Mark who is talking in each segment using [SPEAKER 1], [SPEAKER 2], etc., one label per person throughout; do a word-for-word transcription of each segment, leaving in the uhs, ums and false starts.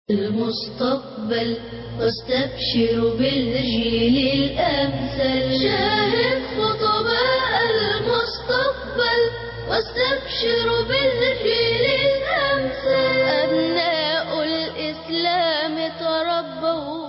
[SPEAKER 1] المستقبل واستبشروا بالجيل الأمثل. شاهد خطباء المستقبل واستبشروا بالجيل الأمثل. أبناء الإسلام تربوا.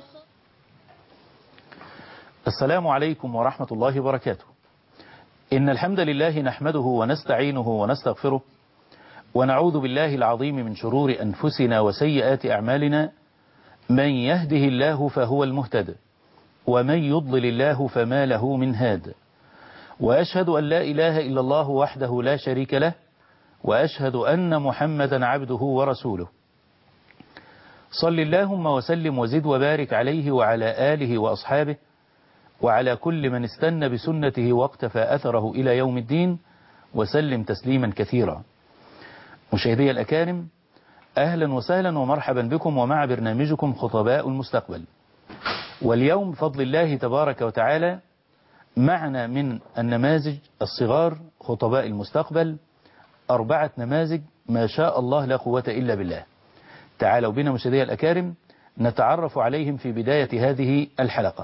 [SPEAKER 2] السلام عليكم ورحمة الله وبركاته. إن الحمد لله نحمده ونستعينه ونستغفره ونعوذ بالله العظيم من شرور أنفسنا وسيئات أعمالنا. من يهده الله فهو المهتد ومن يضلل الله فما له من هاد. وأشهد أن لا إله إلا الله وحده لا شريك له، وأشهد أن محمدا عبده ورسوله. صل اللهم وسلم وزد وبارك عليه وعلى آله وأصحابه وعلى كل من استنى بسنته واقتفى أثره إلى يوم الدين، وسلم تسليما كثيرا. مشاهدي الأكارم، أهلا وسهلا ومرحبا بكم ومع برنامجكم خطباء المستقبل. واليوم بفضل الله تبارك وتعالى معنا من النماذج الصغار خطباء المستقبل أربعة نماذج ما شاء الله لا قوة إلا بالله. تعالوا بنا مشاهدي الأكارم نتعرف عليهم في بداية هذه الحلقة.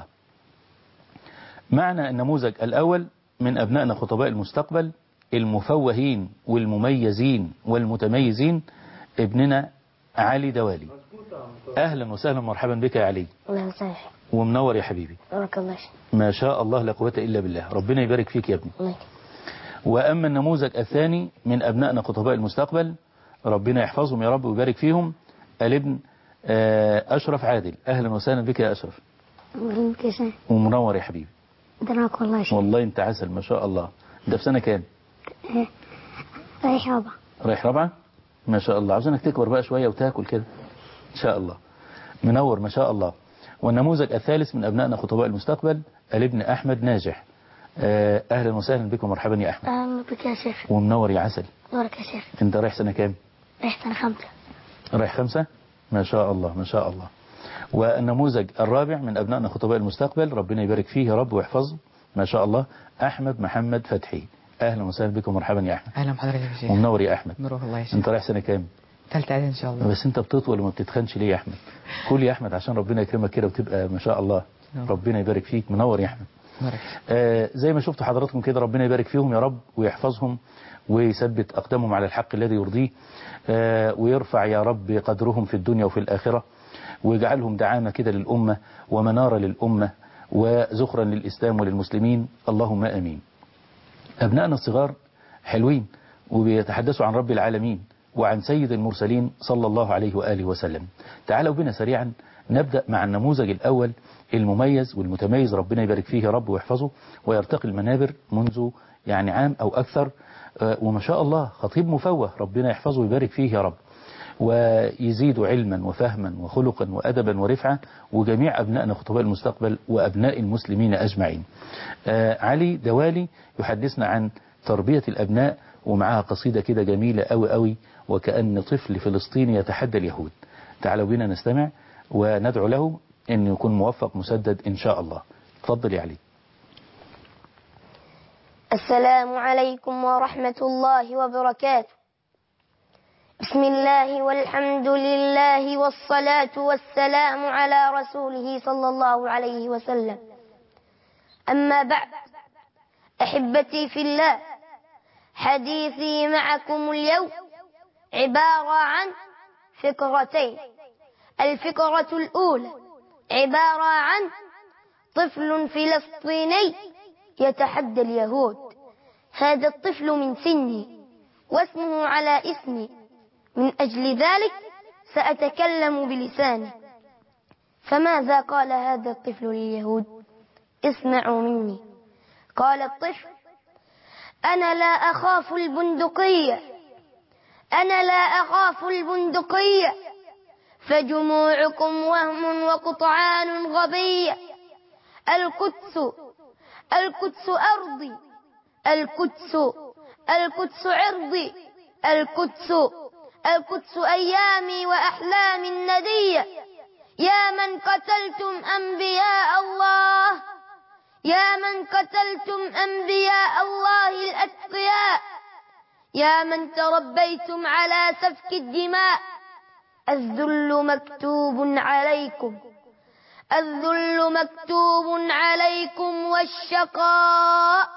[SPEAKER 2] معنا النموذج الأول من أبنائنا خطباء المستقبل المفوهين والمميزين والمتميزين، ابننا علي دوالي. أهلا وسهلا مرحبا بك يا علي.
[SPEAKER 3] الله يسعدك
[SPEAKER 2] ومنور يا حبيبي.
[SPEAKER 3] بارك الله.
[SPEAKER 2] ما شاء الله لا قوة إلا بالله، ربنا يبارك فيك يا ابني.
[SPEAKER 3] الله.
[SPEAKER 2] وأما النموذج الثاني من أبنائنا خطباء المستقبل، ربنا يحفظهم يا رب ويبارك فيهم، الابن أشرف عادل. أهلا وسهلا بك يا أشرف. ومنور يا حبيبي.
[SPEAKER 3] دراك والله شيء.
[SPEAKER 2] والله انت عسل ما شاء الله. ده في سنة كام؟
[SPEAKER 3] رايح رابعة.
[SPEAKER 2] رايح رابعة؟ ما شاء الله. عاوزينك تكبر بقى شوية وتاكل كده إن شاء الله. منور ما شاء الله. والنموذج الثالث من أبنائنا خطباء المستقبل الابن أحمد ناجح. أهلا وسهلا بكم ومرحبا يا أحمد.
[SPEAKER 3] أهلا بك يا شيخ.
[SPEAKER 2] ومنور يا عسل.
[SPEAKER 3] نورك يا شيخ.
[SPEAKER 2] أنت رايح سنة كام؟
[SPEAKER 3] رايح سنة خمسة.
[SPEAKER 2] رايح خمسة؟ ما شاء الله ما شاء الله. والنموذج الرابع من أبنائنا خطباء المستقبل، ربنا يبارك فيه يا رب ويحفظه ما شاء الله، أحمد محمد فتحي. أهلا وسهلا بكم ومرحبا يا أحمد.
[SPEAKER 4] أهلا بحضرتك يا شيخ.
[SPEAKER 2] ومنور يا أحمد.
[SPEAKER 4] نور الله يا شيخ.
[SPEAKER 2] أنت رايح سنة كام؟
[SPEAKER 4] ثالثة إعدادي إن شاء الله.
[SPEAKER 2] بس أنت بتطول وما بتتخنش ليه يا أحمد؟ كل يا أحمد عشان ربنا يكرمك كده وتبقى ما شاء الله. نور. ربنا يبارك فيك. منور يا أحمد. آه زي ما شفتوا حضراتكم كده، ربنا يبارك فيهم يا رب ويحفظهم ويثبت أقدامهم على الحق الذي يرضيه، آه ويرفع يا رب قدرهم في الدنيا وفي الآخرة، ويجعلهم دعامة كده للأمة ومنارة للأمة وزخرا للإسلام وللمسلمين، اللهم آمين. أبنائنا الصغار حلوين وبيتحدثوا عن رب العالمين وعن سيد المرسلين صلى الله عليه وآله وسلم. تعالوا بنا سريعا نبدأ مع النموذج الأول المميز والمتميز، ربنا يبارك فيه يا رب ويحفظه ويرتقي المنابر منذ يعني عام أو أكثر، وما شاء الله خطيب مفوه، ربنا يحفظه ويبارك فيه يا رب ويزيد علما وفهما وخلقا وأدبا ورفعة، وجميع أبنائنا خطباء المستقبل وأبناء المسلمين أجمعين. آه علي دوالي يحدثنا عن تربية الأبناء، ومعها قصيدة كده جميلة أوي أوي، وكأن طفل فلسطيني يتحدى اليهود. تعالوا بنا نستمع وندعو له أن يكون موفق مسدد إن شاء الله. تفضل يا علي.
[SPEAKER 3] السلام عليكم ورحمة الله وبركاته. بسم الله والحمد لله والصلاة والسلام على رسوله صلى الله عليه وسلم. أما بعد، أحبتي في الله، حديثي معكم اليوم عبارة عن فكرتين. الفكرة الأولى عبارة عن طفل فلسطيني يتحدى اليهود. هذا الطفل من سني واسمه على اسمي، من أجل ذلك سأتكلم بلساني. فماذا قال هذا الطفل لليهود؟ اسمعوا مني. قال الطفل: أنا لا أخاف البندقية، أنا لا أخاف البندقية، فجموعكم وهم وقطعان غبية. القدس القدس أرضي، القدس القدس عرضي، القدس القدس أيامي وأحلامي الندية. يا من قتلتم أنبياء الله، يا من قتلتم أنبياء الله الأتقياء، يا من تربيتم على سفك الدماء، الذل مكتوب عليكم الذل مكتوب عليكم والشقاء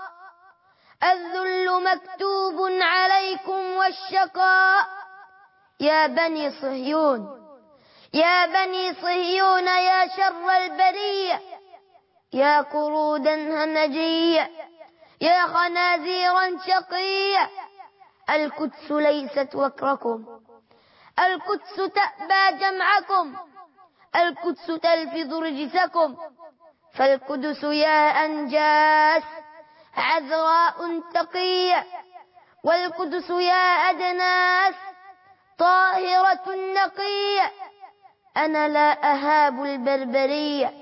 [SPEAKER 3] الذل مكتوب عليكم والشقاء يا بني صهيون يا بني صهيون يا شر البرية يا قرودا همجية يا خنازيرا شقية القدس ليست وكركم القدس تأبى جمعكم القدس تلفظ رجسكم فالقدس يا أنجاس عذراء تقية والقدس يا أدناس طاهرة نقية أنا لا أهاب البربرية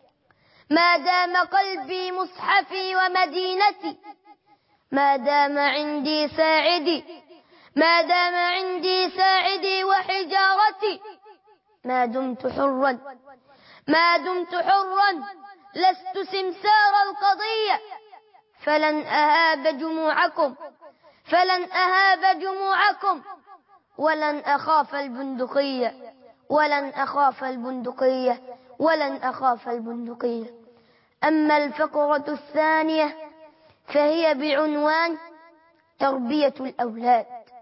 [SPEAKER 3] ما دام قلبي مصحفي ومدينتي ما دام عندي ساعدي ما دام عندي ساعدي وحجارتي ما دمت حرا ما دمت حرا لست سمسار القضية فلن أهاب جموعكم فلن أهاب جموعكم ولن أخاف البندقية ولن أخاف البندقية ولن أخاف البندقية أما الفقرة الثانية فهي بعنوان تربية الأولاد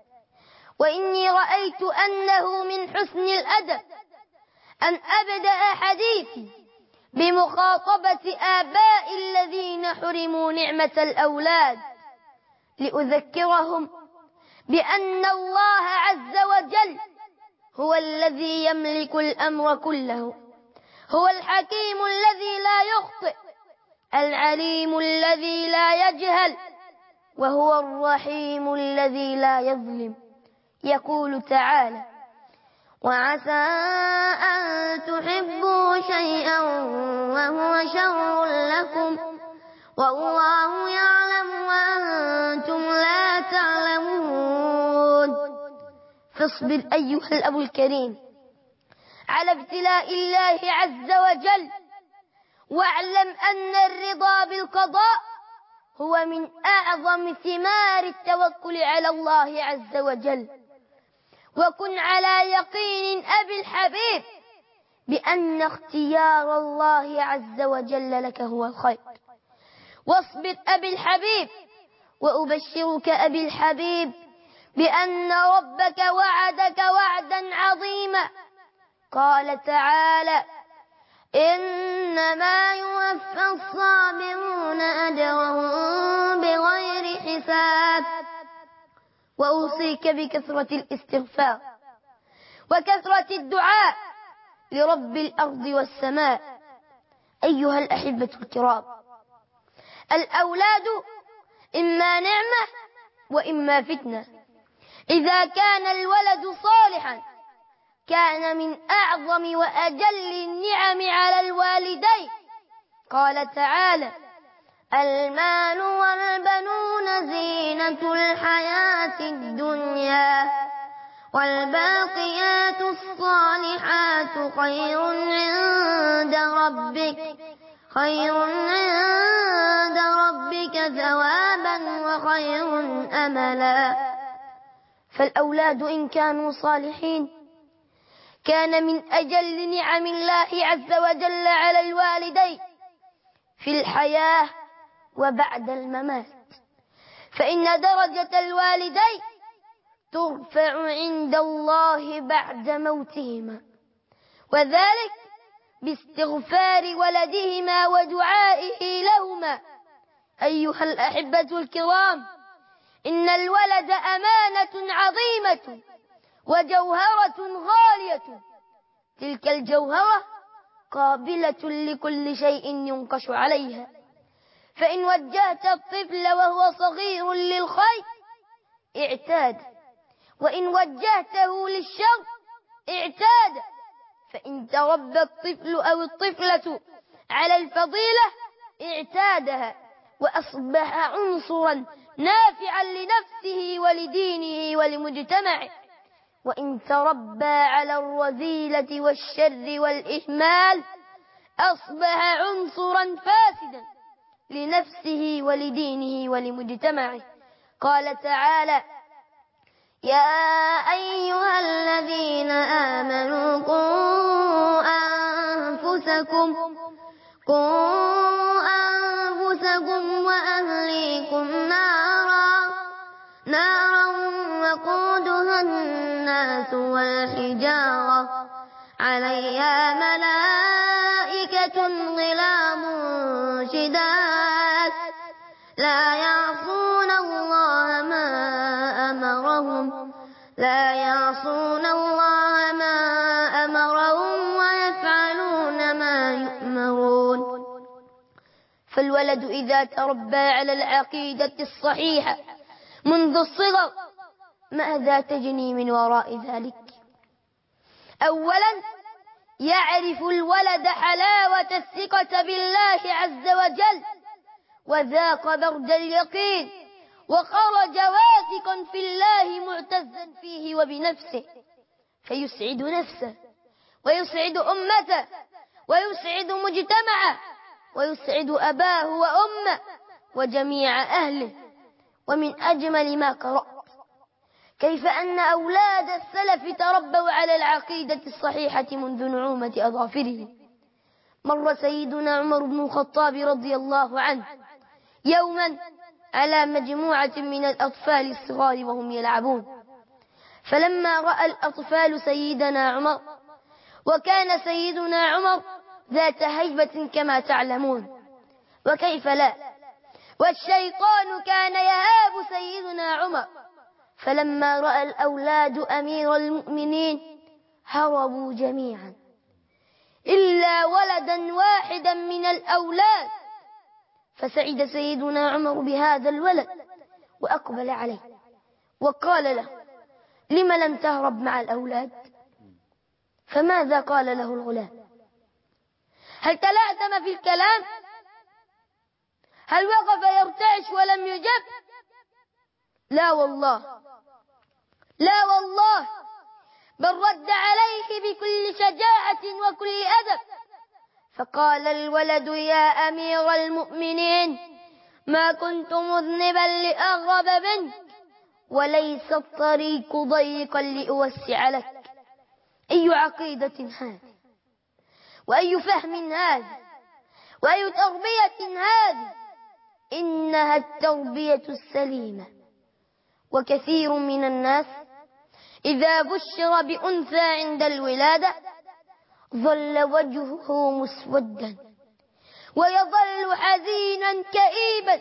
[SPEAKER 3] وإني رأيت أنه من حسن الأدب أن أبدأ حديثي بمخاطبة آباء الذين حرموا نعمة الأولاد لأذكرهم بأن الله عز وجل هو الذي يملك الأمر كله هو الحكيم الذي لا يخطئ العليم الذي لا يجهل وهو الرحيم الذي لا يظلم يقول تعالى وعسى أن تحبوا شيئا وهو شر لكم والله يعلم وأنتم لا تعلمون فاصبر أيها الأب الكريم على ابتلاء الله عز وجل واعلم أن الرضا بالقضاء هو من أعظم ثمار التوكل على الله عز وجل وكن على يقين أبي الحبيب بأن اختيار الله عز وجل لك هو الخير واصبر أبي الحبيب وأبشرك أبي الحبيب بأن ربك وعدك وعدا عظيما قال تعالى إنما يوفى الصابرون أجرهم بغير حساب وأوصيك بكثرة الاستغفار وكثرة الدعاء لرب الأرض والسماء أيها الأحبة الكرام الأولاد إما نعمة وإما فتنة إذا كان الولد صالحا كان من أعظم وأجل النعم على الوالدين قال تعالى المال والبنون زينة الحياة الدنيا والباقيات الصالحات خير عند ربك خير عند ربك ثوابا وخير أملا فالأولاد إن كانوا صالحين كان من أجل نعم الله عز وجل على الوالدين في الحياة وبعد الممات فإن درجة الوالدين ترفع عند الله بعد موتهما وذلك باستغفار ولدهما ودعائه لهما أيها الأحبة الكرام إن الولد أمانة عظيمة وجوهرة غالية تلك الجوهرة قابلة لكل شيء ينقش عليها فإن وجهت الطفل وهو صغير للخير اعتاد وإن وجهته للشر اعتاد فإن تربى الطفل أو الطفلة على الفضيلة اعتادها وأصبح عنصرا نافعا لنفسه ولدينه ولمجتمعه وإن تربى على الرذيلة والشر والإهمال أصبح عنصرا فاسدا لنفسه ولدينه ولمجتمعه قال تعالى يا أيها الذين آمنوا قوا أنفسكم قوا أنفسكم وأهليكم نارا نارا وقودها الناس والحجارة عليها ملائكة غلاظ شداد لا يعصون الله ما أمرهم لا يعصون الله ما أمرهم ويفعلون ما يؤمرون. فالولد إذا تربى على العقيدة الصحيحة منذ الصغر ماذا تجني من وراء ذلك؟ أولا يعرف الولد حلاوة الثقة بالله عز وجل وذاق برد اليقين وخرج واثقا في الله معتزا فيه وبنفسه فيسعد نفسه ويسعد أمته ويسعد مجتمعه ويسعد أباه وأمه وجميع أهله. ومن أجمل ما قرأت كيف أن أولاد السلف تربوا على العقيدة الصحيحة منذ نعومة أظافره. مر سيدنا عمر بن الخطاب رضي الله عنه يوما على مجموعة من الأطفال الصغار وهم يلعبون، فلما رأى الأطفال سيدنا عمر، وكان سيدنا عمر ذات هيبة كما تعلمون وكيف لا، والشيطان كان يهاب سيدنا عمر، فلما رأى الأولاد أمير المؤمنين هربوا جميعا إلا ولدا واحدا من الأولاد، فسعد سيدنا عمر بهذا الولد وأقبل عليه وقال له: لم لم تهرب مع الأولاد؟ فماذا قال له الغلام؟ هل تلعثم في الكلام؟ هل وقف يرتعش ولم يجب؟ لا والله لا والله بل رد عليه بكل شجاعة وكل أدب، فقال الولد: يا أمير المؤمنين، ما كنت مذنبا لأغرب منك، وليس الطريق ضيقا لأوسع لك. أي عقيدة هذه، وأي فهم هذا، وأي تربية هذه؟ إنها التربية السليمة. وكثير من الناس إذا بشر بأنثى عند الولادة ظل وجهه مسودا ويظل حزينا كئيبا،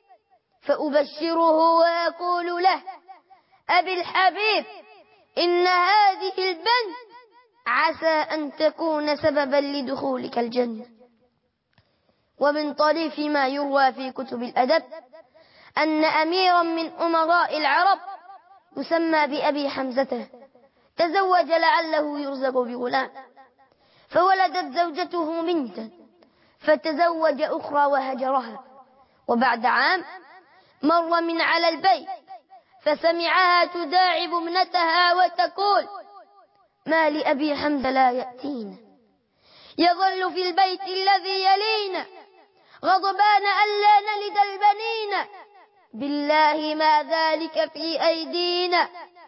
[SPEAKER 3] فأبشره وأقول له: أبي الحبيب، إن هذه البنت عسى أن تكون سببا لدخولك الجنة. ومن طريف ما يروى في كتب الأدب أن أميرا من أمراء العرب يسمى بأبي حمزة تزوج لعله يرزق بغلام، فولدت زوجته بنتا فتزوج أخرى وهجرها، وبعد عام مر من على البيت فسمعها تداعب ابنتها وتقول: ما لأبي حمزة لا يأتينا، يظل في البيت الذي يلينا غضبان ألا نلد البنين، بالله ما ذلك في أيدينا،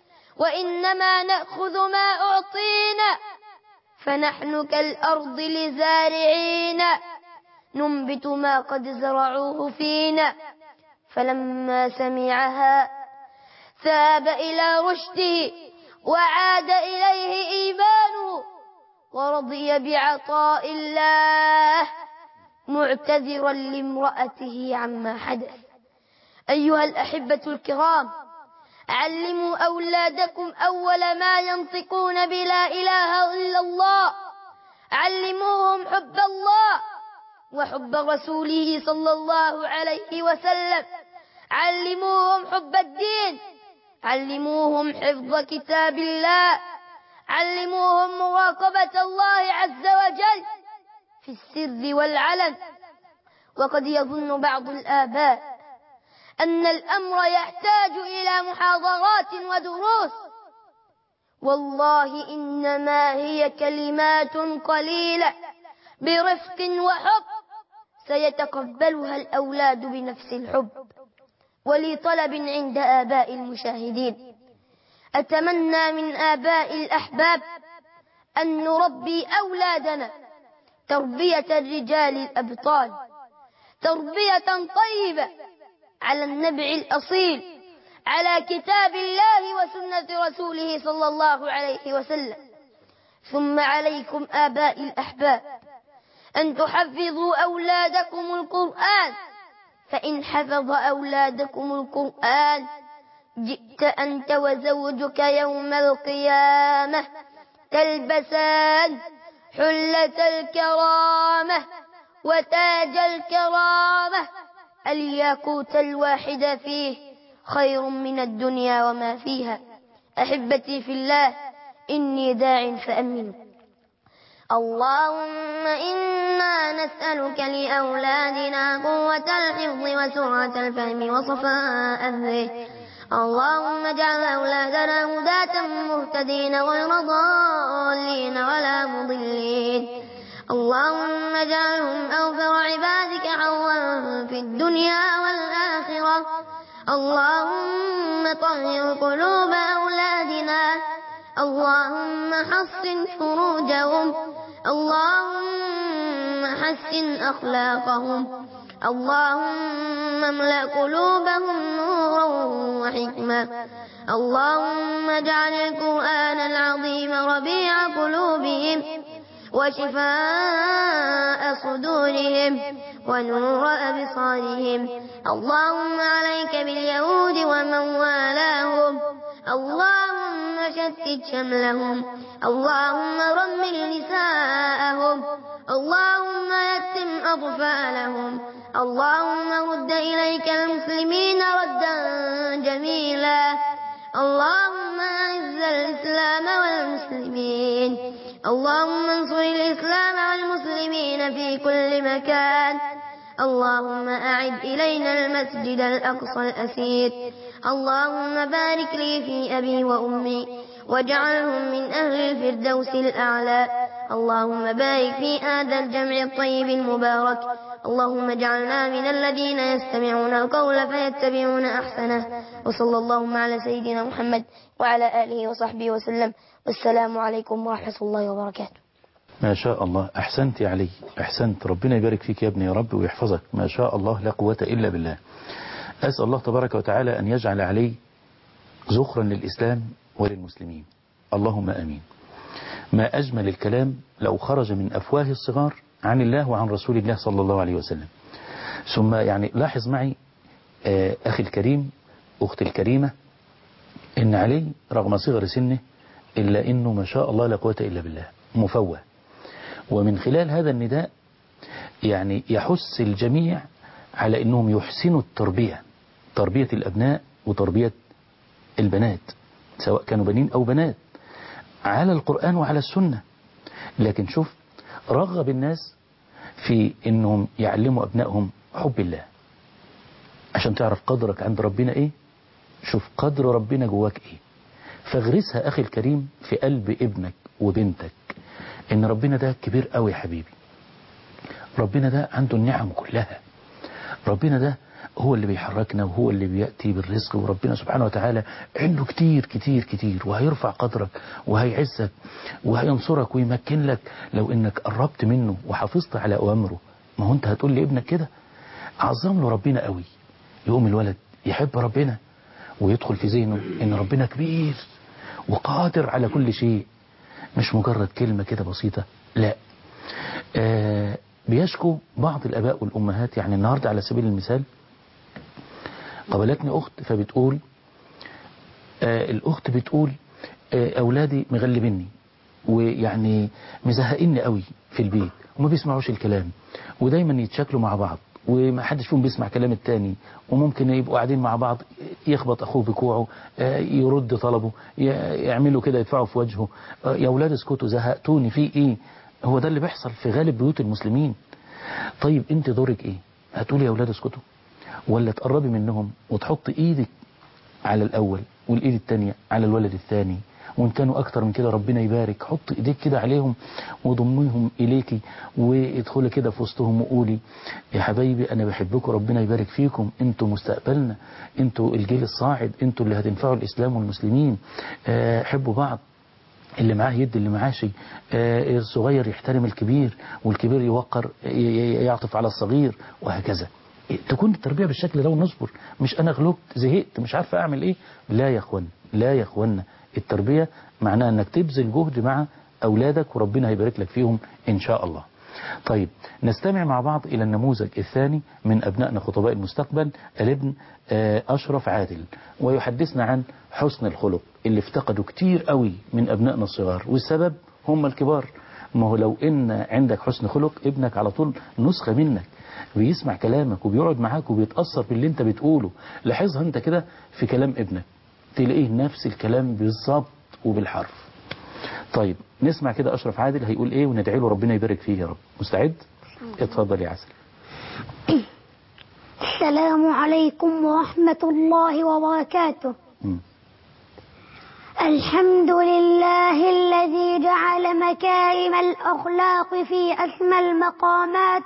[SPEAKER 3] وإنما نأخذ ما أعطينا، فنحن كالأرض لزارعين ننبت ما قد زرعوه فينا. فلما سمعها ثاب إلى رشده وعاد إليه إيمانه ورضي بعطاء الله، معتذرا لامرأته عما حدث. أيها الأحبة الكرام، علموا أولادكم أول ما ينطقون بلا إله إلا الله، علموهم حب الله وحب رسوله صلى الله عليه وسلم، علموهم حب الدين، علموهم حفظ كتاب الله، علموهم مراقبة الله عز وجل في السر والعلن. وقد يظن بعض الآباء أن الأمر يحتاج إلى محاضرات ودروس، والله إنما هي كلمات قليلة برفق وحب سيتقبلها الأولاد بنفس الحب. ولي طلب عند آباء المشاهدين: أتمنى من آباء الأحباب أن نربي أولادنا تربية الرجال الأبطال، تربية طيبة على النبع الأصيل، على كتاب الله وسنة رسوله صلى الله عليه وسلم. ثم عليكم آباء الأحباب أن تحفظوا أولادكم القرآن، فإن حفظ أولادكم القرآن جئت أنت وزوجك يوم القيامة تلبسان حلة الكرامة وتاج الكرامة، الياقوت الواحد فيه خير من الدنيا وما فيها. أحبتي في الله، إني داع فأمنوا. اللهم إنا نسألك لأولادنا قوة الحفظ وسرعة الفهم وصفاء الذهن. اللهم اجعل أولادنا هداة مهتدين غير ضالين ولا مضلين. اللهم اجعلهم أوفر عبادك حظا في الدنيا والآخرة. اللهم طهر قلوب أولادنا. اللهم حسن فروجهم. اللهم حسن أخلاقهم. اللهم املأ قلوبهم نورا وحكمة. اللهم اجعل القرآن العظيم ربيع قلوبهم وشفاء صدورهم ونور أبصارهم. اللهم عليك باليهود ومن والاهم. اللهم شتت شملهم. اللهم رمل نساءهم. اللهم يتم أطفالهم. اللهم رد إليك المسلمين ردا جميلا. اللهم أعز الإسلام والمسلمين. اللهم انصر الإسلام والمسلمين في كل مكان. اللهم أعد إلينا المسجد الأقصى الأسير. اللهم بارك لي في أبي وأمي واجعلهم من أهل الفردوس الأعلى. اللهم بارك في هذا الجمع الطيب المبارك. اللهم اجعلنا من الذين يستمعون القول فيتبعون أحسنه. وصلى اللهم على سيدنا محمد وعلى آله وصحبه وسلم. والسلام عليكم ورحمة الله وبركاته.
[SPEAKER 2] ما شاء الله، أحسنت يا علي، أحسنت. ربنا يبارك فيك يا ابني يا رب ويحفظك. ما شاء الله، لا قوة إلا بالله. أسأل الله تبارك وتعالى أن يجعل علي زخرا للإسلام وللمسلمين، اللهم آمين. ما أجمل الكلام لو خرج من أفواه الصغار عن الله وعن رسول الله صلى الله عليه وسلم. ثم يعني لاحظ معي آه أخي الكريم، أختي الكريمة، إن علي رغم صغر سنه إلا إنه ما شاء الله لا قوة إلا بالله مفوه. ومن خلال هذا النداء يعني يحث الجميع على أنهم يحسنوا التربية، تربية الأبناء وتربية البنات سواء كانوا بنين أو بنات على القرآن وعلى السنة. لكن شوف، رغب الناس في أنهم يعلموا أبنائهم حب الله عشان تعرف قدرك عند ربنا إيه. شوف قدر ربنا جواك إيه، فاغرسها أخي الكريم في قلب ابنك وبنتك إن ربنا ده كبير قوي يا حبيبي. ربنا ده عنده النعم كلها. ربنا ده هو اللي بيحركنا وهو اللي بيأتي بالرزق. وربنا سبحانه وتعالى عنده كتير كتير كتير، وهيرفع قدرك وهيعزك وهينصرك ويمكن لك لو انك قربت منه وحافظت على أوامره. ما هو انت هتقول لابنك كده، عظم له ربنا قوي، يقوم الولد يحب ربنا ويدخل في ذهنه ان ربنا كبير وقادر على كل شيء، مش مجرد كلمة كده بسيطة. لا، آه بيشكو بعض الآباء والأمهات. يعني النهاردة على سبيل المثال قابلتني أخت فبتقول آه الأخت بتقول آه أولادي مغلبيني ويعني مزهقيني قوي في البيت وما بيسمعوش الكلام ودايما يتشكلوا مع بعض وما حدش فيهم بيسمع كلام التاني، وممكن يبقوا قاعدين مع بعض يخبط أخوه بكوعه، آه يرد طلبه، يعملوا كده يدفعوا في وجهه. آه يا أولاد اسكتوا، زهقتوني، في إيه؟ هو ده اللي بيحصل في غالب بيوت المسلمين. طيب انت دورك ايه؟ هتقولي يا اولاد اسكتوا، ولا تقربي منهم وتحط ايدك على الاول والايد التانية على الولد الثاني وإن كانوا أكتر من كده ربنا يبارك. حط إيديك كده عليهم وضميهم إليكي وادخلي كده في وسطهم وقولي يا حبايبي أنا بحبكم، ربنا يبارك فيكم، أنتوا مستقبلنا، أنتوا الجيل الصاعد، أنتوا اللي هتنفعوا الإسلام والمسلمين. أه حبوا بعض، اللي معاه يدي اللي معاه شيء، أه الصغير يحترم الكبير والكبير يوقر يعطف على الصغير وهكذا. تكون التربية بالشكل ده ونصبر. مش أنا غلبت زهقت مش عارفة أعمل إيه، لا يا أخوانا لا يا أخوانا، التربية معناها أنك تبذل جهد مع أولادك وربنا هيبارك لك فيهم إن شاء الله. طيب نستمع مع بعض إلى النموذج الثاني من أبنائنا خطباء المستقبل، الابن أشرف عادل، ويحدثنا عن حسن الخلق اللي افتقدوا كتير قوي من أبنائنا الصغار، والسبب هم الكبار. ما هو لو إن عندك حسن خلق ابنك على طول نسخة منك، بيسمع كلامك وبيقعد معاك وبيتأثر باللي انت بتقوله. لاحظها انت كده في كلام ابنك تلاقيه نفس الكلام بالظبط وبالحرف. طيب نسمع كده أشرف عادل هيقول ايه وندعي له ربنا يبارك فيه يا رب. مستعد؟ اتفضل يا عسل.
[SPEAKER 5] السلام عليكم ورحمة الله وبركاته. م. الحمد لله الذي جعل مكارم الأخلاق في أسمى المقامات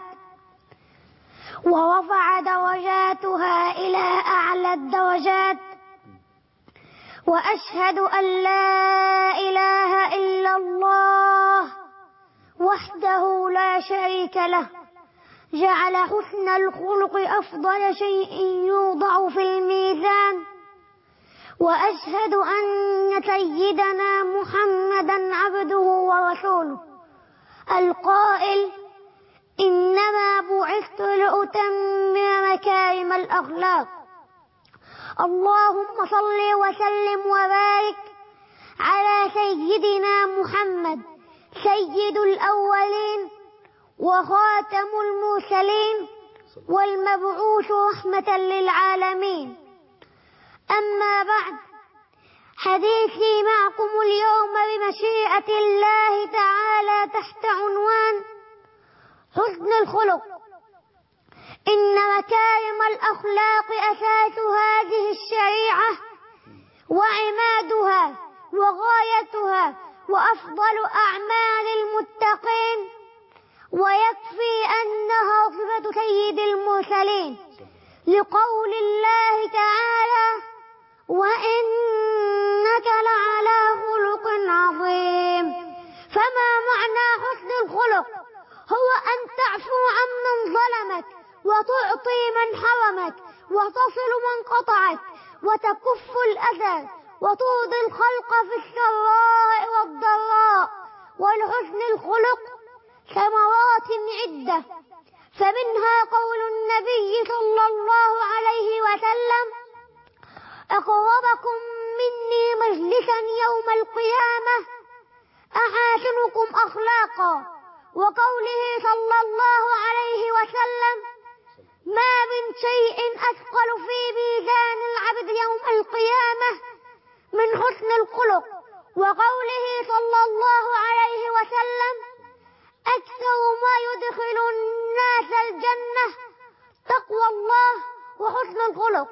[SPEAKER 5] ورفع درجاتها إلى أعلى الدرجات، وأشهد أن لا إله إلا الله وحده لا شريك له، جعل حسن الخلق أفضل شيء يوضع في الميزان. وأشهد أن سيدنا محمدا عبده ورسوله القائل إنما بعثت لأتمم مكارم الأخلاق. اللهم صل وسلم وبارك على سيدنا محمد سيد الأولين وخاتم المرسلين والمبعوث رحمة للعالمين. أما بعد، حديثي معكم اليوم بمشيئة الله تعالى تحت عنوان حسن الخلق. إن مكارم الأخلاق أساس هذه الشريعة وعمادها وغايتها وأفضل أعمال المتقين، ويكفي أنها صفة سيد المرسلين لقول الله تعالى وإنك لعلى خلق عظيم. فما معنى حسن الخلق؟ هو أن تعفو عمن ظلمك وتعطي من حرمك وتصل من قطعك وتكف الأذى وترضي الخلق في السراء والضراء. ولحسن الخلق ثمرات عدة، فمنها قول النبي صلى الله عليه وسلم أقربكم مني مجلسا يوم القيامة أحاسنكم أخلاقا، وقوله صلى الله عليه وسلم ما من شيء أثقل في ميزان العبد يوم القيامة من حسن الخلق، وقوله صلى الله عليه وسلم أكثر ما يدخل الناس الجنة تقوى الله وحسن الخلق.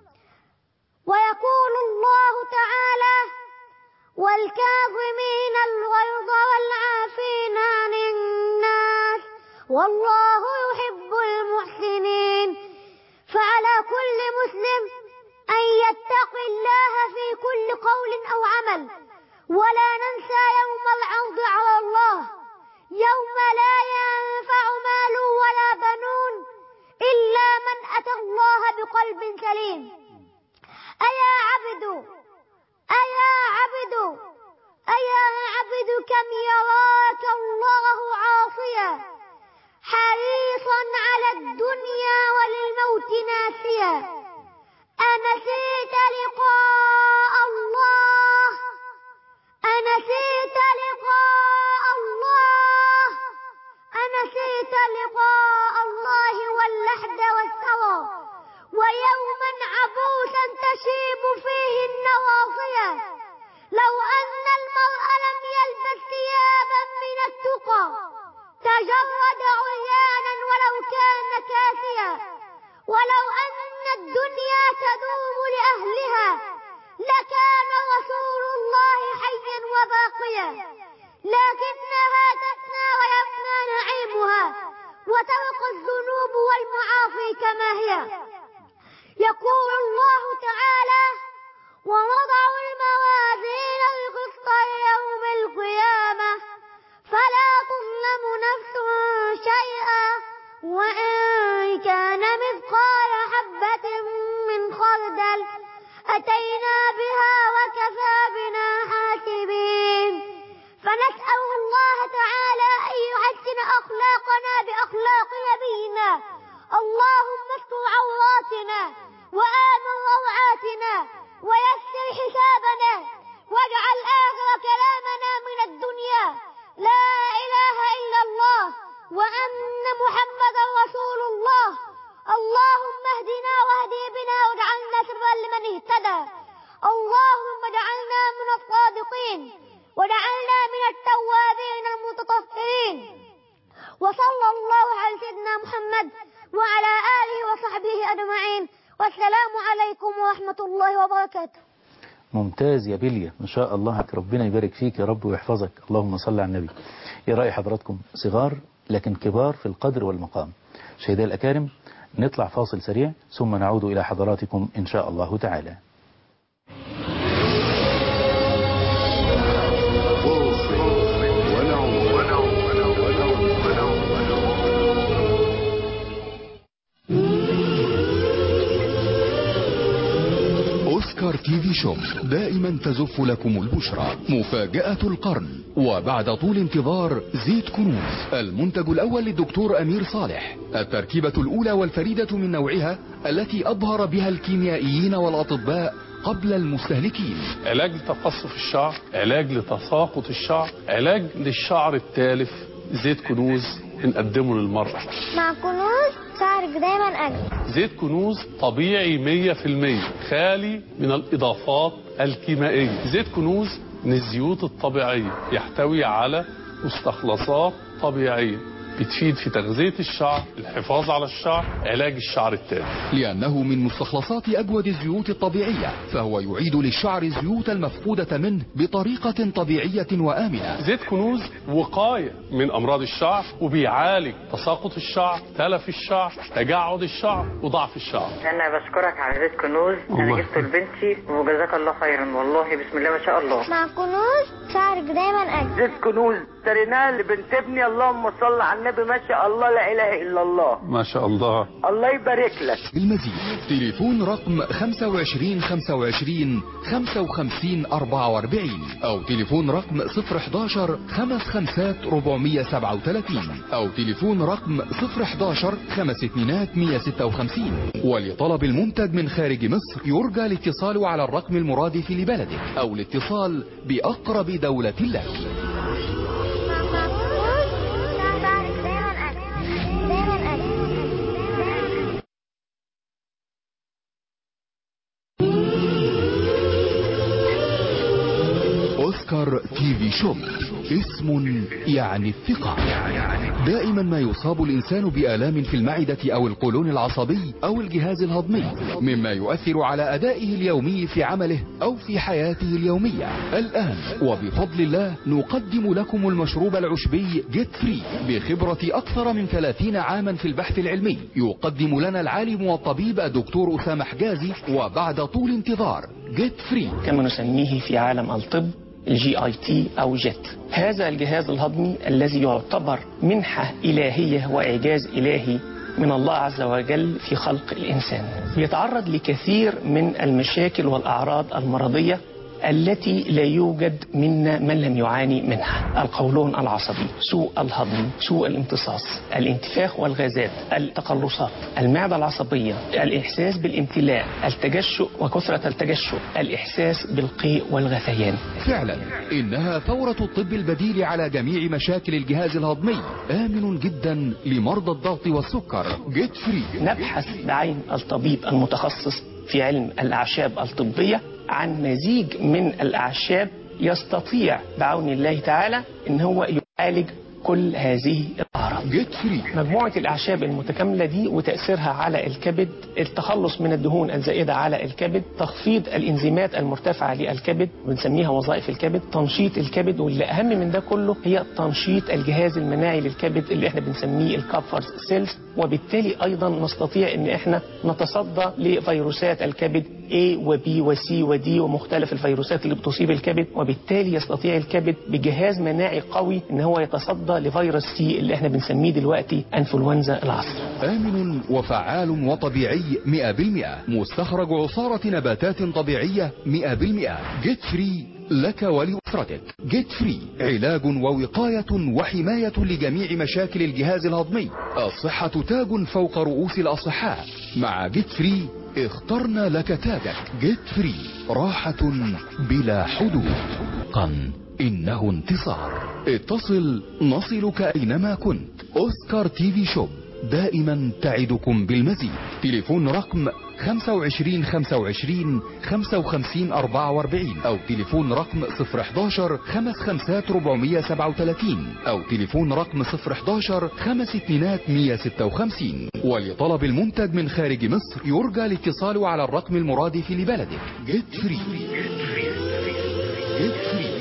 [SPEAKER 5] ويقول الله تعالى والكاظمين الغيظ والعافين عن الناس والله يحب المحسنين. فعلى كل مسلم أن يتقي الله في كل قول أو عمل، ولا ننسى يوم العرض على الله، يوم لا ينفع مال ولا بنون إلا من أتى الله بقلب سليم. أيا عبد أيا عبد أيا عبد كم يراك الله عاصيا حريصا على الدنيا وللموت ناسيا. أنسيت لقاء الله أنسيت لقاء الله أنسيت لقاء الله واللحد والثرى، ويوما عبوسا تشيب فيه النواصية. لو أن المرء لم يلبس ثيابا من التقى تجرد عريانا ولو كان كاسيا. ولو أن الدنيا تدوم لأهلها لكان رسول الله حيا وباقيا، لكنها تفنى ويفنى نعيمها وتبقى الذنوب والمعاصي كما هي. يقول الله تعالى: ونضع الموازين القسط ليوم القيامة فلا تظلم نفس شيئا وإن كان مثقال حبة من خردل أتينا بها وكفى بنا حاسبين. فنسأل الله تعالى أن يحسن أخلاقنا بأخلاق نبينا. اللهم استر عوراتنا وآمن روعاتنا ويسر حسابنا واجعل آخر كلامنا من الدنيا لا إله إلا الله وأن محمدا رسول الله. اللهم اهدنا واهدي بنا واجعلنا سببا لمن اهتدى. اللهم اجعلنا من الصادقين واجعلنا من التوابين المتطهرين. وصلى الله على سيدنا محمد وعلى آله وصحبه أجمعين، والسلام عليكم ورحمة الله وبركاته.
[SPEAKER 2] ممتاز يا بليا، ما شاء الله، ربنا يبارك فيك يا رب ويحفظك. اللهم صل على النبي. ايه رأي حضراتكم؟ صغار لكن كبار في القدر والمقام. شهداء الأكارم، نطلع فاصل سريع ثم نعود إلى حضراتكم إن شاء الله تعالى.
[SPEAKER 6] أوسكار تي في شوب دائما تزف لكم البشرى. مفاجأة القرن، وبعد طول انتظار زيت كنوز، المنتج الأول للدكتور أمير صالح، التركيبة الأولى والفريدة من نوعها التي أبهر بها الكيميائيين والأطباء قبل المستهلكين.
[SPEAKER 7] علاج لتقصف الشعر، علاج لتساقط الشعر، علاج للشعر التالف. زيت كنوز بنقدمه للمرأة.
[SPEAKER 5] مع كنوز شعرك دايما أجمل.
[SPEAKER 7] زيت كنوز طبيعي مية في المية، خالي من الإضافات الكيميائية. زيت كنوز من الزيوت الطبيعية، يحتوي على مستخلصات طبيعية بتفيد في تغذية الشعر، الحفاظ على الشعر، علاج الشعر التالف.
[SPEAKER 6] لأنه من مستخلصات أجود الزيوت الطبيعية، فهو يعيد للشعر الزيوت المفقودة منه بطريقة طبيعية وآمنة.
[SPEAKER 7] زيت كنوز وقاية من أمراض الشعر، وبيعالج تساقط الشعر، تلف الشعر، تجعد الشعر، وضعف الشعر.
[SPEAKER 8] أنا بشكرك على زيت كنوز، أنا جبته لبنتي وجزاك الله خيرا، والله بسم الله ما شاء الله.
[SPEAKER 5] مع كنوز شعرك دايما أجمل.
[SPEAKER 8] زيت كنوز اشتريناه لبنت ابني، اللهم صل على النبي، ما شاء الله، لا اله الا الله،
[SPEAKER 7] ما شاء الله،
[SPEAKER 8] الله يبارك لك.
[SPEAKER 6] المزيد تليفون رقم خمسة وعشرين خمسة وعشرين خمسة وخمسين أربعة وأربعين او تليفون رقم صفر حداشر خمس خمسات أربعمية سبعة وثلاثين او تليفون رقم صفر حداشر خمس اتنينات مية ستة وخمسين. ولطلب المنتج من خارج مصر يرجى الاتصال على الرقم المرادف لبلدك او الاتصال بأقرب دولة لك. أوسكار تي في شوب، اسم يعني الثقة. دائما ما يصاب الإنسان بآلام في المعدة أو القولون العصبي أو الجهاز الهضمي، مما يؤثر على أدائه اليومي في عمله أو في حياته اليومية. الآن وبفضل الله نقدم لكم المشروب العشبي جيت فري بخبرة أكثر من ثلاثين عاما في البحث العلمي. يقدم لنا العالم والطبيب الدكتور أسامة حجازي، وبعد طول انتظار جيت فري
[SPEAKER 9] كما نسميه في عالم الطب الجي اي تي او جيت. هذا الجهاز الهضمي الذي يعتبر منحة إلهية وإعجاز إلهي من الله عز وجل في خلق الإنسان، يتعرض لكثير من المشاكل والأعراض المرضية التي لا يوجد منا من لم يعاني منها. القولون العصبي، سوء الهضم، سوء الامتصاص، الانتفاخ والغازات، التقلصات، المعدة العصبية، الإحساس بالامتلاء، التجشؤ وكثرة التجشؤ، الإحساس بالقيء والغثيان.
[SPEAKER 6] فعلا إنها ثورة الطب البديل على جميع مشاكل الجهاز الهضمي، آمن جدا لمرضى الضغط والسكر. جيت فري. نبحث
[SPEAKER 9] بعين الطبيب المتخصص في علم الأعشاب الطبية عن مزيج من الأعشاب يستطيع بعون الله تعالى إن هو يعالج كل هذه الأعراض.
[SPEAKER 6] جيت فري.
[SPEAKER 9] مجموعة الأعشاب المتكاملة دي وتأثيرها على الكبد، التخلص من الدهون الزائدة على الكبد، تخفيض الإنزيمات المرتفعة للكبد بنسميها وظائف الكبد، تنشيط الكبد، واللي أهم من ده كله هي تنشيط الجهاز المناعي للكبد اللي احنا بنسميه الكابفرز سيلز، وبالتالي أيضا نستطيع أن احنا نتصدى لفيروسات الكبد A و B و C و D ومختلف الفيروسات اللي بتصيب الكبد، وبالتالي يستطيع الكبد بجهاز مناعي قوي ان هو يتصدى لفيروس سي اللي احنا بنسميه دلوقتي انفلونزا العصر.
[SPEAKER 6] آمن وفعال وطبيعي مئة بالمئة، مستخرج عصارة نباتات طبيعية مئة بالمئة. جيت فري لك ولأسرتك. جيت فري علاج ووقاية وحماية لجميع مشاكل الجهاز الهضمي. الصحة تاج فوق رؤوس الأصحاء. مع جيت فري اخترنا لك تاجك. جيت فري راحة بلا حدود. قن إنه انتصار. اتصل نصلك أينما كنت. أوسكار تي في شوب دائما تعدكم بالمزيد. تليفون رقم خمسة وعشرين خمسة وعشرين خمسة وخمسين أربعة وأربعين أو تليفون رقم صفر حداشر خمس خمسات ربعمية سبعة وثلاثين أو تليفون رقم صفر حداشر خمس اتنينات مية ستة وخمسين. ولطلب المنتج من خارج مصر يرجى الاتصال على الرقم المرادف لبلدك. جيت فري. جيت فري.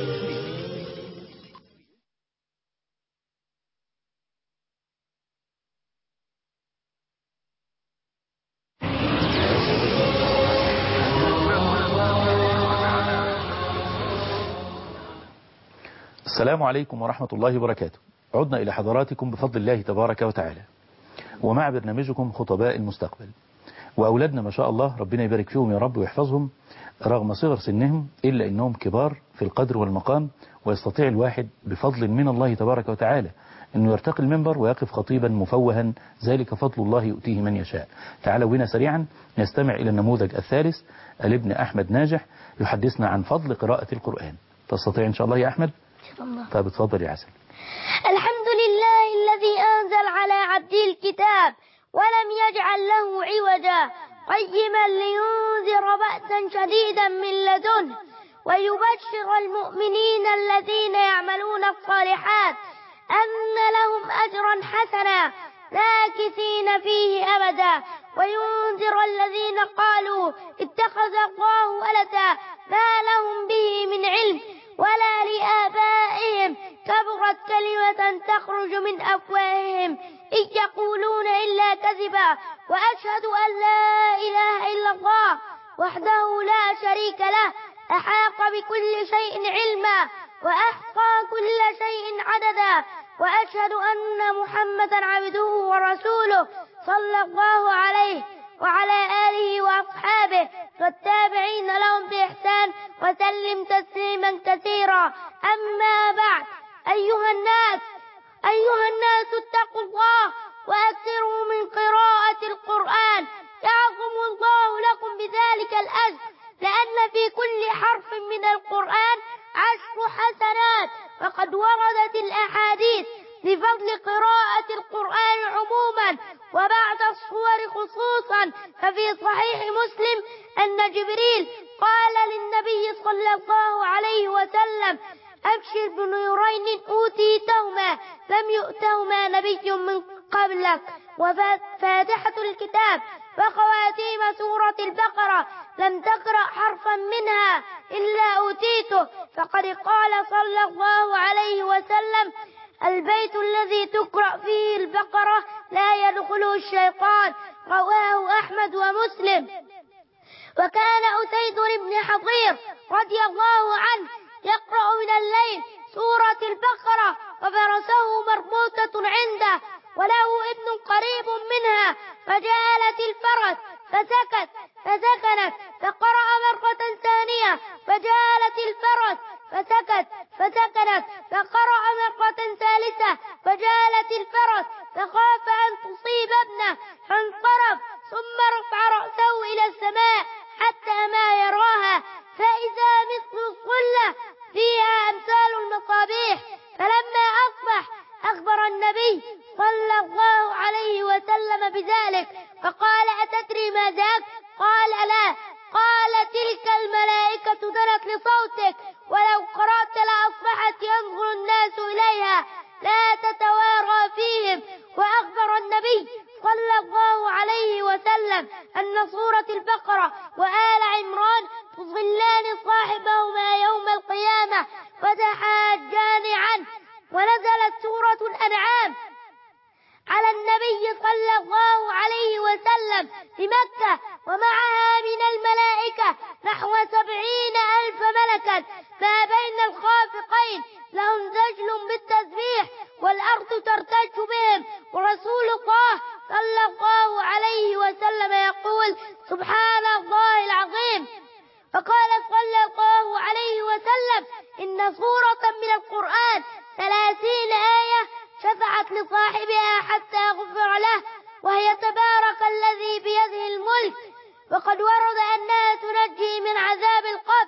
[SPEAKER 2] السلام عليكم ورحمة الله وبركاته. عدنا إلى حضراتكم بفضل الله تبارك وتعالى، ومع برنامجكم خطباء المستقبل. وأولادنا ما شاء الله ربنا يبارك فيهم يا رب ويحفظهم، رغم صغر سنهم إلا أنهم كبار في القدر والمقام، ويستطيع الواحد بفضل من الله تبارك وتعالى أنه يرتقي المنبر ويقف خطيبا مفوها، ذلك فضل الله يؤتيه من يشاء. تعالوا بنا سريعا نستمع إلى النموذج الثالث، الابن أحمد ناجح يحدثنا عن فضل قراءة القرآن. تستطيع إن شاء الله يا أحمد؟
[SPEAKER 5] الله.
[SPEAKER 2] طيب اتفضل يا عسل.
[SPEAKER 5] الحمد لله الذي أنزل على عبده الكتاب ولم يجعل له عوجا قيما لينذر بأسا شديدا من لدنه ويبشر المؤمنين الذين يعملون الصالحات أن لهم أجرا حسنا ماكثين فيه أبدا وينذر الذين قالوا اتخذ الله ولدا ما لهم به من علم ولا لآبائهم كبرت كلمة تخرج من أفواههم إن يقولون إلا كذبا وأشهد أن لا إله إلا الله وحده لا شريك له أحاط بكل شيء علما وأحصى كل شيء عددا وأشهد أن محمدا عبده ورسوله صلى الله عليه وعلى آله وأصحابه والتابعين لهم بإحسان وسلم تسليما كثيرا. أما بعد، أيها الناس أيها الناس اتقوا الله وأكثروا من قراءة القرآن يعظم الله لكم بذلك الأجر، لأن في كل حرف من القرآن عشر حسنات. وقد وردت الأحاديث بفضل قراءة القرآن عموما وبعد الصور خصوصا، ففي صحيح مسلم أن جبريل قال للنبي صلى الله عليه وسلم أبشر بنورين أوتيتهما لم يؤتهما نبي من قبلك، وفاتحة الكتاب وخواتيم سورة البقرة لم تقرأ حرفا منها إلا أوتيته. فقد قال صلى الله عليه وسلم البيت الذي تقرأ فيه البقرة لا يدخله الشيطان، رواه أحمد ومسلم. وكان أسيد بن حضير رضي الله عنه يقرأ من الليل سورة البقرة وفرسه مربوطة عنده وله ابن قريب منها، فجالت الفرس فسكت فسكنت فقرأ مرة ثانية فجالت الفرس فسكت فسكنت فقرأ مرة ثالثة فجالت الفرس فخاف أن تصيب ابنه فانصرف ثم رفع رأسه إلى السماء حتى ما يراها فإذا مثل الظلة فيها أمثال المصابيح. فلما أصبح أخبر النبي صلى الله عليه وسلم بذلك فقال أتدري ما ذاك؟ قال لا. قال تلك الملائكة دنت لصوتك ولو قرأت لأصبحت ينظر الناس إليها لا تتوارى فيهم
[SPEAKER 3] على النبي صلى الله عليه وسلم بمكة، ومعها من الملائكة نحو سبعين ألف ملكا، ما بين الخافقين لهم زجل بالتسبيح والأرض ترتج بهم، ورسول الله صلى الله عليه وسلم يقول سبحان الله العظيم. فقال صلى الله عليه وسلم إن سورة من القرآن ثلاثين آية شفعت لصاحبها حتى غفر له، وهي تبارك الذي بيده الملك. وقد ورد أنها تنجي من عذاب القبر،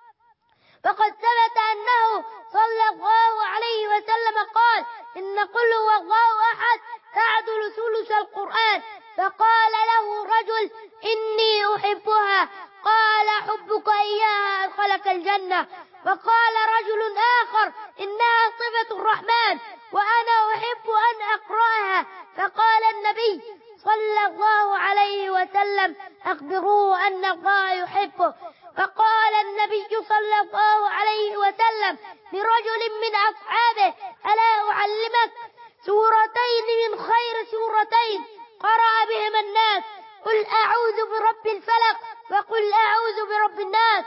[SPEAKER 3] فقد ثبت أنه صلى الله عليه وسلم قال إن قل هو الله أحد تعدل ثلث القرآن. فقال له رجل إني أحبها، قال حبك إياها أدخلك الجنة. وقال رجل آخر إنها صفة الرحمن وأنا أحب أن أقرأها. فقال النبي صلى الله عليه وسلم أخبروه أن الله يحبه. فقال النبي صلى الله عليه وسلم لرجل من أصحابه ألا أعلمك سورتين من خير سورتين قرأ بهما الناس، قل أعوذ برب الفلق وقل أعوذ برب الناس.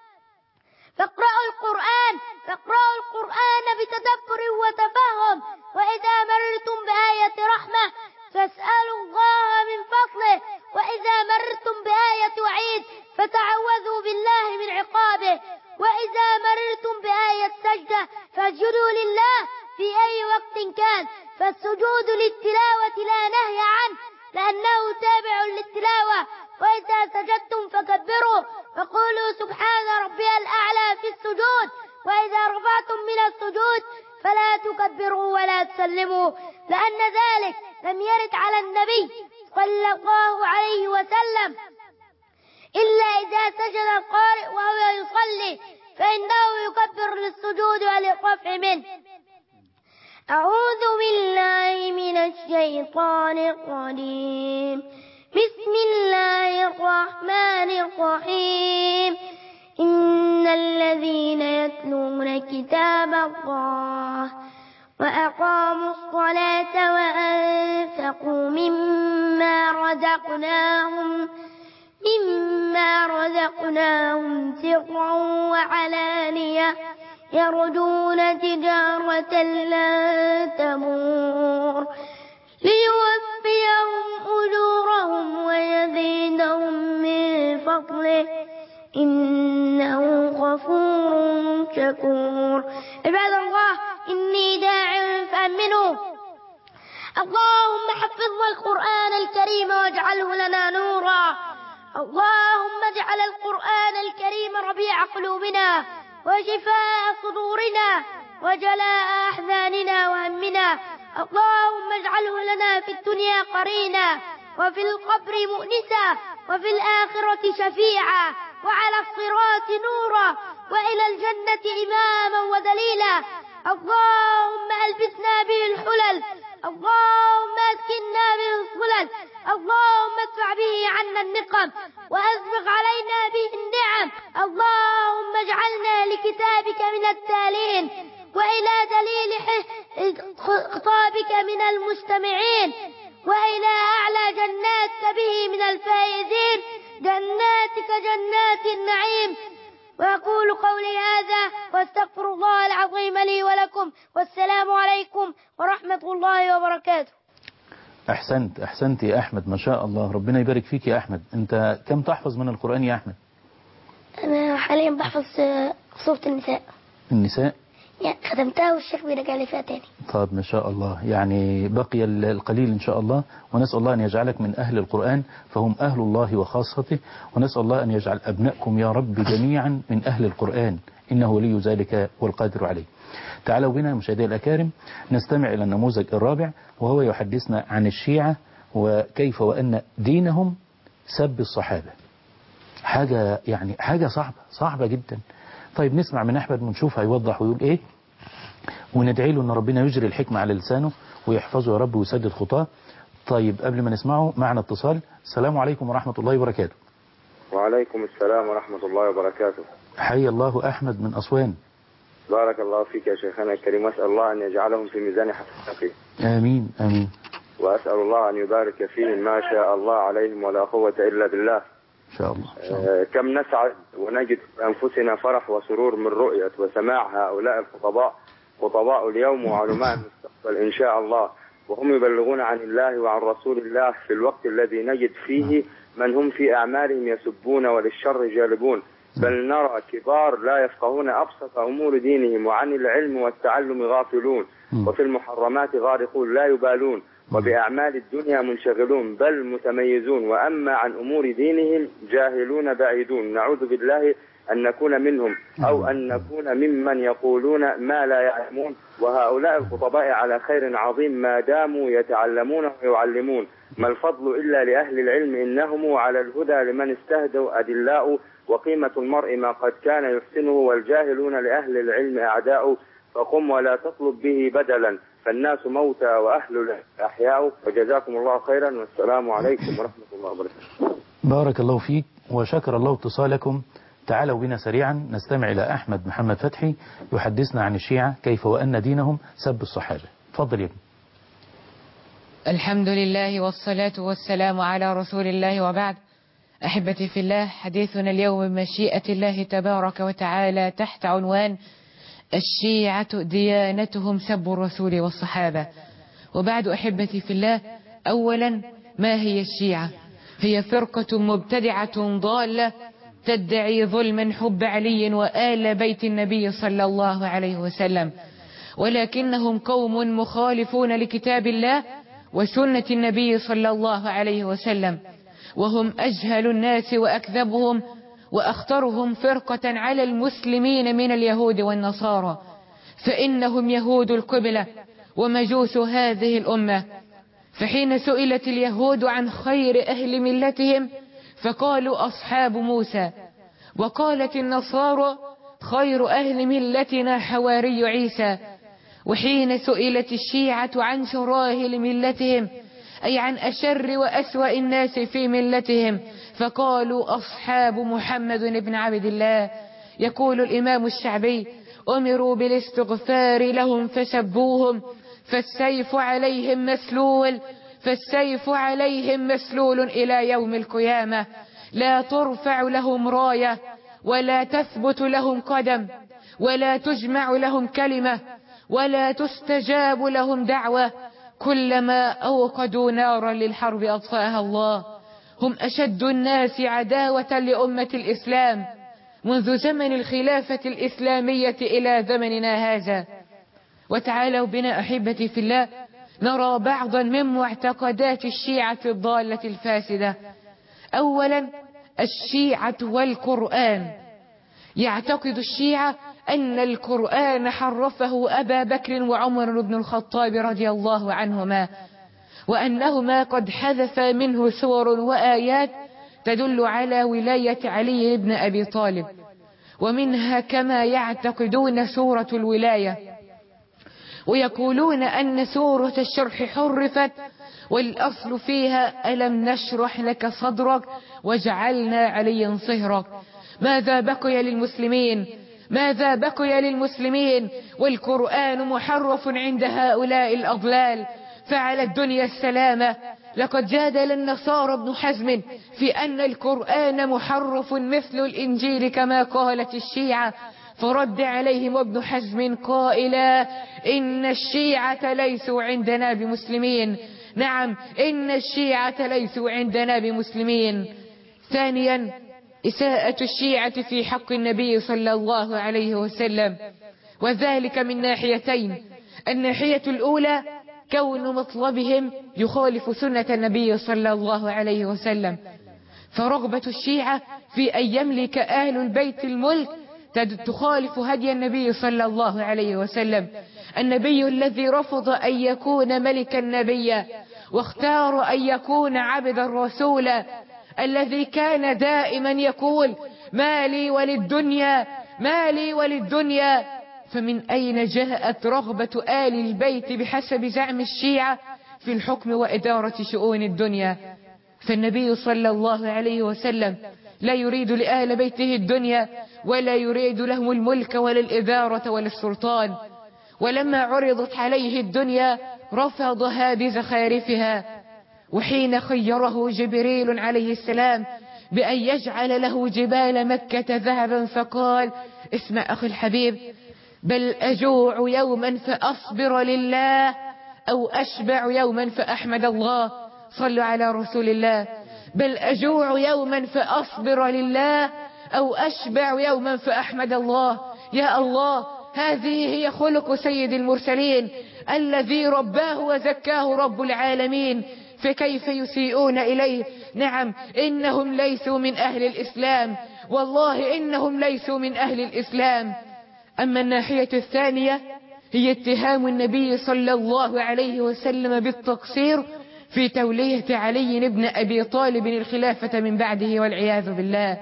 [SPEAKER 3] فاقرأوا القرآن فاقرأوا القرآن بتدبر وتفهم، وإذا مررتم بآية رحمة فاسألوا الله من فضله، وإذا مررتم بآية وعيد فتعوذوا بالله من عقابه، وإذا مررتم بآية سجدة فاسجدوا لله في أي وقت كان. فالسجود للتلاوة لا نهي عنه لأنه تابع للتلاوة، وإذا سجدتم فكبروا وقولوا سبحان ربي الأعلى في السجود، وإذا رفعتم من السجود فلا تكبروا ولا تسلموا، لأن ذلك لم يرد على النبي صلى الله عليه وسلم إلا إذا سجد القارئ وهو يصلي فإنه يكبر للسجود وللرفع منه. أعوذ بالله من الشيطان الرجيم. بسم الله الرحمن الرحيم. إن الذين يتلون كتاب الله وأقاموا الصلاة وأنفقوا مما رزقناهم مما رزقناهم سرا وعلانية يرجون تجارة لن تبور ليوفيهم أجورهم ويزيدهم من فضله إنه غفور شكور. عباد الله إني داع فأمنوا. اللهم حفظنا القرآن الكريم واجعله لنا نورا. اللهم اجعل القرآن الكريم ربيع قلوبنا وشفاء صدورنا وجلاء أحزاننا وهمنا. اللهم اجعله لنا في الدنيا قرينا وفي القبر مؤنسا وفي الآخرة شفيعا وعلى الصراط نورا وإلى الجنة إماما ودليلا. اللهم ألبسنا به الحلل، اللهم أسكننا به الظلل، اللهم ادفع به عنا النقم وأسبغ علينا به النعم. اللهم اجعلنا لكتابك من التالين وإلى دليل خطابك من المستمعين وإلى أعلى جناتك به من الفائزين، جناتك جنات النعيم. وأقول قولي هذا واستغفر الله العظيم لي ولكم، والسلام عليكم ورحمة الله وبركاته.
[SPEAKER 2] أحسنت أحسنت يا أحمد، ما شاء الله، ربنا يبارك فيك يا أحمد. أنت كم تحفظ من القرآن يا أحمد؟
[SPEAKER 3] أنا حاليا بحفظ سورة النساء.
[SPEAKER 2] النساء؟
[SPEAKER 3] يعني ختمتها والشيخ بيرجع لي فيها تاني.
[SPEAKER 2] طيب ما شاء الله، يعني بقي القليل إن شاء الله، ونسأل الله أن يجعلك من أهل القرآن فهم أهل الله وخاصته، ونسأل الله أن يجعل أبنائكم يا رب جميعا من أهل القرآن إنه ولي ذلك والقادر عليه. تعالوا بنا مشاهدي الأكارم نستمع إلى النموذج الرابع، وهو يحدثنا عن الشيعة وكيف وأن دينهم سب الصحابة. حاجة يعني حاجة صعبة صعبة جدا. طيب نسمع من أحمد ونشوف هيوضح ويقول إيه، وندعي له أن ربنا يجري الحكمة على لسانه ويحفظه يا رب ويسدد خطاه. طيب قبل ما نسمعه معنا اتصال. السلام عليكم ورحمة الله وبركاته.
[SPEAKER 10] وعليكم السلام ورحمة الله وبركاته.
[SPEAKER 2] حي الله أحمد من أسوان.
[SPEAKER 10] بارك الله فيك يا شيخنا الكريم، واسأل الله أن يجعلهم في ميزان حسناتك.
[SPEAKER 2] آمين آمين.
[SPEAKER 10] وأسأل الله أن يبارك فيهم ما شاء الله عليهم ولا قوة إلا بالله.
[SPEAKER 2] إن شاء الله.
[SPEAKER 10] آه كم نسعد ونجد في أنفسنا فرح وسرور من رؤية وسماع هؤلاء الخطباء، خطباء اليوم وعلماء المستقبل إن شاء الله، وهم يبلغون عن الله وعن رسول الله في الوقت الذي نجد فيه من هم في أعمالهم يسبون وللشر جالبون، بل نرى كبار لا يفقهون أبسط أمور دينهم وعن العلم والتعلم غافلون، وفي المحرمات غارقون لا يبالون، وبأعمال الدنيا منشغلون بل متميزون، وأما عن أمور دينهم جاهلون بعيدون. نعوذ بالله أن نكون منهم أو أن نكون ممن يقولون ما لا يعلمون. وهؤلاء الخطباء على خير عظيم ما داموا يتعلمون ويعلمون، ما الفضل إلا لأهل العلم إنهم على الهدى لمن استهدوا أدلاء، وقيمة المرء ما قد كان يحسنه، والجاهلون لأهل العلم أعداء، فقم ولا تطلب به بدلا فالناس موتى وأهل الأحياء. وجزاكم الله خيرا والسلام عليكم ورحمة الله وبركاته.
[SPEAKER 2] بارك الله فيك وشكر الله اتصالكم. تعالوا بنا سريعا نستمع إلى أحمد محمد فتحي يحدثنا عن الشيعة كيف وأن دينهم سب الصحابة. تفضل يا ابني.
[SPEAKER 4] الحمد لله والصلاة والسلام على رسول الله وبعد. أحبتي في الله، حديثنا اليوم بمشيئة الله تبارك وتعالى تحت عنوان الشيعة ديانتهم سب الرسول والصحابة. وبعد أحبتي في الله، أولا ما هي الشيعة؟ هي فرقة مبتدعة ضالة تدعي ظلما حب علي وآل بيت النبي صلى الله عليه وسلم، ولكنهم قوم مخالفون لكتاب الله وسنة النبي صلى الله عليه وسلم، وهم أجهل الناس وأكذبهم وأخطرهم فرقة على المسلمين من اليهود والنصارى، فإنهم يهود القبلة ومجوس هذه الأمة. فحين سئلت اليهود عن خير أهل ملتهم فقالوا أصحاب موسى، وقالت النصارى خير أهل ملتنا حواري عيسى. وحين سئلت الشيعة عن شراهل ملتهم أي عن أشر وأسوأ الناس في ملتهم فقالوا أصحاب محمد بن عبد الله. يقول الإمام الشعبي: أمروا بالاستغفار لهم فسبوهم فالسيف عليهم مسلول فالسيف عليهم مسلول إلى يوم القيامة، لا ترفع لهم راية ولا تثبت لهم قدم ولا تجمع لهم كلمة ولا تستجاب لهم دعوة، كلما أوقدوا نارا للحرب أطفأها الله. هم أشد الناس عداوة لأمة الإسلام منذ زمن الخلافة الإسلامية إلى زمننا هذا. وتعالوا بنا أحبتي في الله نرى بعضا من معتقدات الشيعة الضالة الفاسدة. أولا الشيعة والقرآن. يعتقد الشيعة أن القرآن حرفه أبا بكر وعمر بن الخطاب رضي الله عنهما، وأنهما قد حذف منه سور وآيات تدل على ولاية علي بن أبي طالب، ومنها كما يعتقدون سورة الولاية، ويقولون أن سورة الشرح حرفت والأصل فيها ألم نشرح لك صدرك وجعلنا عليا صهرك. ماذا بقي للمسلمين؟ ماذا بقي للمسلمين والقرآن محرف عند هؤلاء الأضلال؟ فعلى الدنيا السلامة. لقد جادل النصارى ابن حزم في أن القرآن محرف مثل الإنجيل كما قالت الشيعة، فرد عليهم ابن حزم قائلا: إن الشيعة ليسوا عندنا بمسلمين. نعم، إن الشيعة ليسوا عندنا بمسلمين. ثانيا إساءة الشيعة في حق النبي صلى الله عليه وسلم، وذلك من ناحيتين. الناحية الأولى كون مطلبهم يخالف سنة النبي صلى الله عليه وسلم، فرغبة الشيعة في أن يملك أهل البيت الملك تخالف هدي النبي صلى الله عليه وسلم، النبي الذي رفض أن يكون ملكا نبيا واختار أن يكون عبدا رسولا، الذي كان دائما يقول: ما لي وللدنيا ما لي وللدنيا. فمن أين جاءت رغبة آل البيت بحسب زعم الشيعة في الحكم وإدارة شؤون الدنيا؟ فالنبي صلى الله عليه وسلم لا يريد لآل بيته الدنيا ولا يريد لهم الملك ولا الإدارة ولا السلطان. ولما عرضت عليه الدنيا رفضها بزخارفها. وحين خيره جبريل عليه السلام بأن يجعل له جبال مكة ذهبا فقال: اسمع أخي الحبيب، بل أجوع يوما فأصبر لله أو أشبع يوما فأحمد الله. صلوا على رسول الله. بل أجوع يوما فأصبر لله أو أشبع يوما فأحمد الله. يا الله، هذه هي خلق سيد المرسلين الذي رباه وزكاه رب العالمين، فكيف يسيئون إليه؟ نعم، إنهم ليسوا من أهل الإسلام، والله إنهم ليسوا من أهل الإسلام. أما الناحية الثانية هي اتهام النبي صلى الله عليه وسلم بالتقصير في تولية علي بن أبي طالب الخلافة من بعده والعياذ بالله.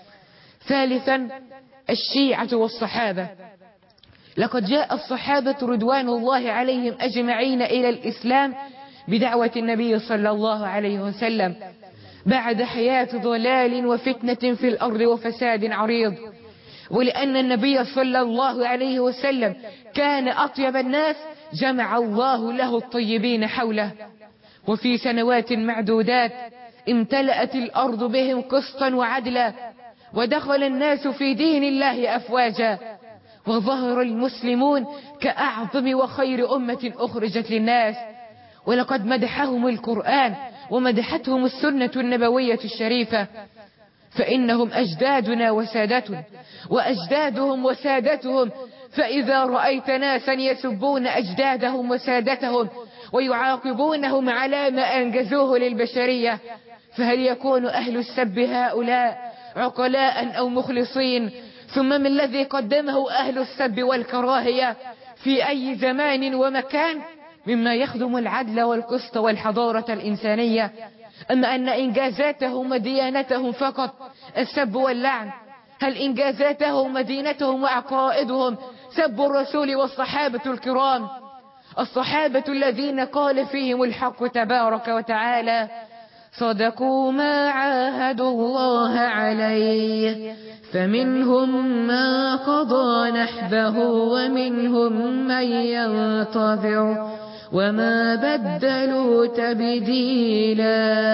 [SPEAKER 4] ثالثا الشيعة والصحابة. لقد جاء الصحابة رضوان الله عليهم أجمعين إلى الإسلام بدعوة النبي صلى الله عليه وسلم بعد حياة ضلال وفتنة في الأرض وفساد عريض، ولأن النبي صلى الله عليه وسلم كان أطيب الناس جمع الله له الطيبين حوله. وفي سنوات معدودات امتلأت الأرض بهم قسطا وعدلا، ودخل الناس في دين الله أفواجا، وظهر المسلمون كأعظم وخير أمة أخرجت للناس. ولقد مدحهم القرآن ومدحتهم السنة النبوية الشريفة، فإنهم أجدادنا وسادتنا وأجدادهم وسادتهم. فإذا رأيت ناسا يسبون أجدادهم وسادتهم ويعاقبونهم على ما أنجزوه للبشرية، فهل يكون أهل السب هؤلاء عقلاء أو مخلصين؟ ثم ما الذي قدمه أهل السب والكراهية في أي زمان ومكان مما يخدم العدل والقسط والحضارة الإنسانية؟ أما أن إنجازاتهم وديانتهم فقط السب واللعن، هل إنجازاتهم ودينتهم وعقائدهم سب الرسول والصحابة الكرام، الصحابة الذين قال فيهم الحق تبارك وتعالى: صدقوا ما عاهدوا الله عليه فمنهم ما قضى نحبه ومنهم من ينتظر وما بدلوا تبديلا.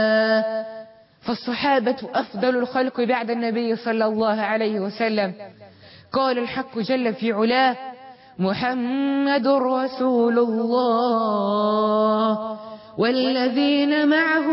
[SPEAKER 4] فالصحابة أفضل الخلق بعد النبي صلى الله عليه وسلم. قال الحق جل في علاه: محمد رسول الله والذين معه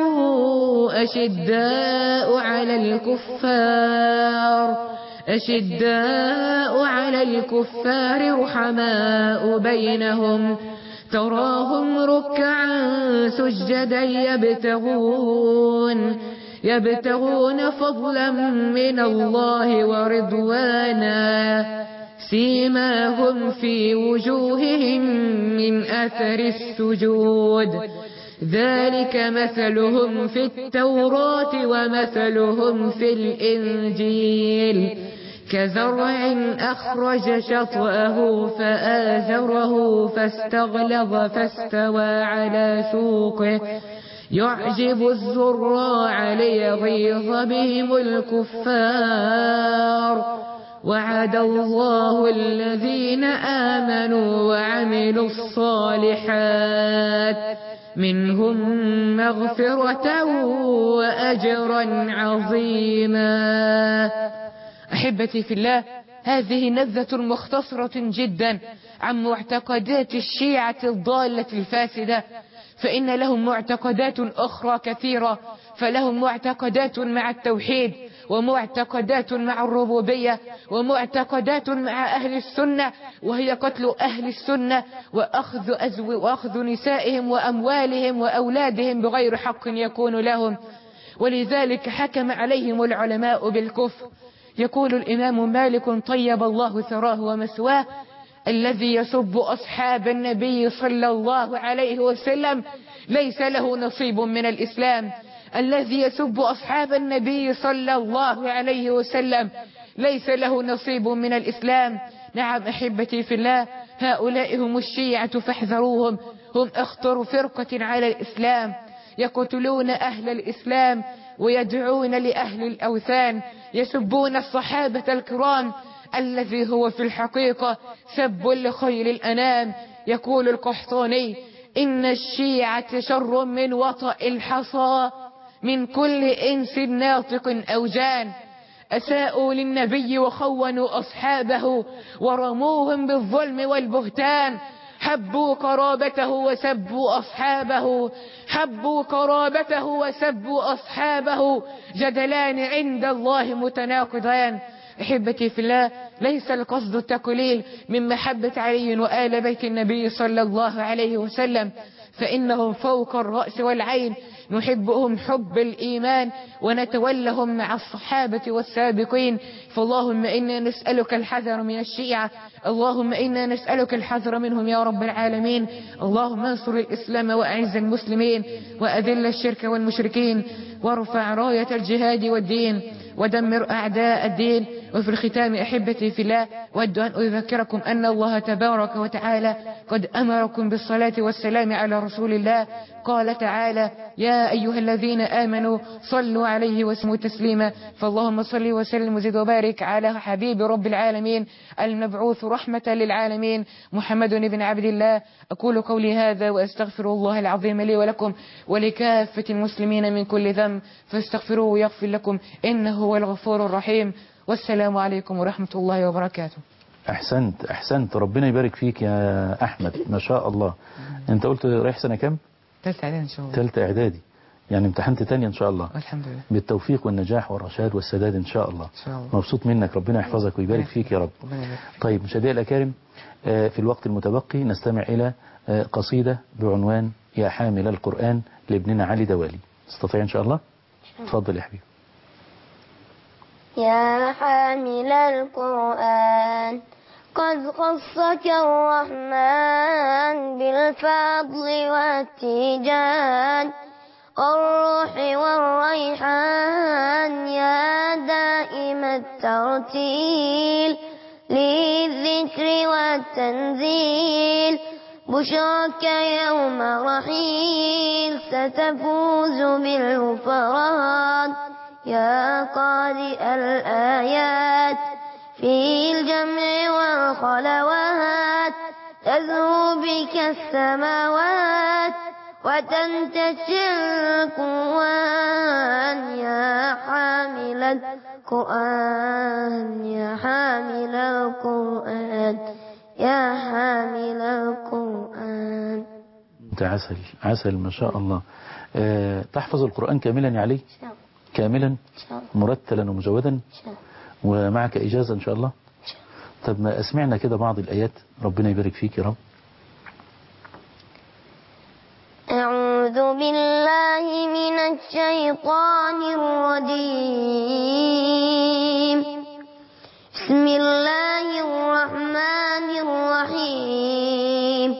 [SPEAKER 4] أشداء على الكفار أشداء على الكفار رحماء بينهم تراهم ركعا سجدا يبتغون يبتغون فضلا من الله ورضوانا سيماهم في وجوههم من أثر السجود ذلك مثلهم في التوراة ومثلهم في الإنجيل كزرع أخرج شطأه فآزره فاستغلظ فاستوى على سوقه يعجب الزراع ليغيظ بهم الكفار وعد الله الذين آمنوا وعملوا الصالحات منهم مغفرة وأجرا عظيما. أحبتي في الله، هذه نبذة مختصرة جدا عن معتقدات الشيعة الضالة الفاسدة، فإن لهم معتقدات أخرى كثيرة، فلهم معتقدات مع التوحيد ومعتقدات مع الربوبية ومعتقدات مع أهل السنة، وهي قتل أهل السنة وأخذ, أزو وأخذ نسائهم وأموالهم وأولادهم بغير حق يكون لهم، ولذلك حكم عليهم العلماء بالكفر. يقول الإمام مالك طيب الله ثراه ومثواه: الذي يسب أصحاب النبي صلى الله عليه وسلم ليس له نصيب من الإسلام. الذي يسب أصحاب النبي صلى الله عليه وسلم ليس له نصيب من الإسلام. نعم أحبتي في الله، هؤلاء هم الشيعة فاحذروهم، هم أخطر فرقة على الإسلام، يقتلون أهل الإسلام ويدعون لأهل الأوثان، يسبون الصحابة الكرام الذي هو في الحقيقة سب لخير الأنام. يقول القحطاني: إن الشيعة شر من وطأ الحصى من كل إنس ناطق أو جان أساءوا للنبي وخونوا أصحابه ورموهم بالظلم والبهتان حبوا قرابته وسبوا أصحابه حبوا قرابته وسبوا أصحابه جدلان عند الله متناقضان. أحبتي في الله، ليس القصد التقليل من محبة علي وآل بيت النبي صلى الله عليه وسلم، فإنهم فوق الرأس والعين، نحبهم حب الإيمان ونتولهم مع الصحابة والسابقين. فاللهم إنا نسألك الحذر من الشيعة، اللهم إنا نسألك الحذر منهم يا رب العالمين. اللهم انصر الإسلام وأعز المسلمين وأذل الشرك والمشركين وارفع راية الجهاد والدين ودمر أعداء الدين. وفي الختام أحبتي في الله، أود أن أذكركم أن الله تبارك وتعالى قد أمركم بالصلاة والسلام على رسول الله. قال تعالى: يا أيها الذين آمنوا صلوا عليه وسلموا تسليما. فاللهم صل وسلم وزد وبارك على حبيب رب العالمين المبعوث رحمة للعالمين محمد بن عبد الله. أقول قولي هذا وأستغفر الله العظيم لي ولكم ولكافة المسلمين من كل ذنب فاستغفروه يغفر لكم إنه هو الغفور الرحيم. والسلام عليكم ورحمة الله وبركاته.
[SPEAKER 2] أحسنت أحسنت ربنا يبارك فيك يا أحمد، ما شاء الله. أنت قلت رايح سنة كام؟
[SPEAKER 4] ثالثة إعدادي إن شاء الله.
[SPEAKER 2] ثالثة إعدادي، يعني امتحنت تانية إن شاء الله.
[SPEAKER 4] الحمد لله.
[SPEAKER 2] بالتوفيق والنجاح والرشاد والسداد إن شاء الله.
[SPEAKER 4] إن شاء الله.
[SPEAKER 2] مبسوط منك، ربنا يحفظك ويبارك فيك يا رب. طيب مشاهدينا الأكارم، في الوقت المتبقي نستمع إلى قصيدة بعنوان يا حامل القرآن لابننا علي دوالي. تستطيع إن شاء الله؟ تفضل يا حبيبي.
[SPEAKER 3] يا حامل القرآن قد خصك الرحمن بالفضل والتيجان والروح والريحان يا دائم الترتيل للذكر والتنزيل بشرك يوم رحيل ستفوز بالغفران يا قارئ الآيات في الجمع والخلوات تزهو بك السماوات وتنتشر الكوان يا حامل القرآن يا حامل القرآن يا حامل القرآن.
[SPEAKER 2] انت عسل عسل ما شاء الله. أه تحفظ القرآن كاملا يا علي؟ كاملا مرتلا ومجودا ومعك إجازة إن شاء الله. طب ما أسمعنا كده بعض الآيات، ربنا يبارك فيك يا رب.
[SPEAKER 3] أعوذ بالله من الشيطان الرجيم بسم الله الرحمن الرحيم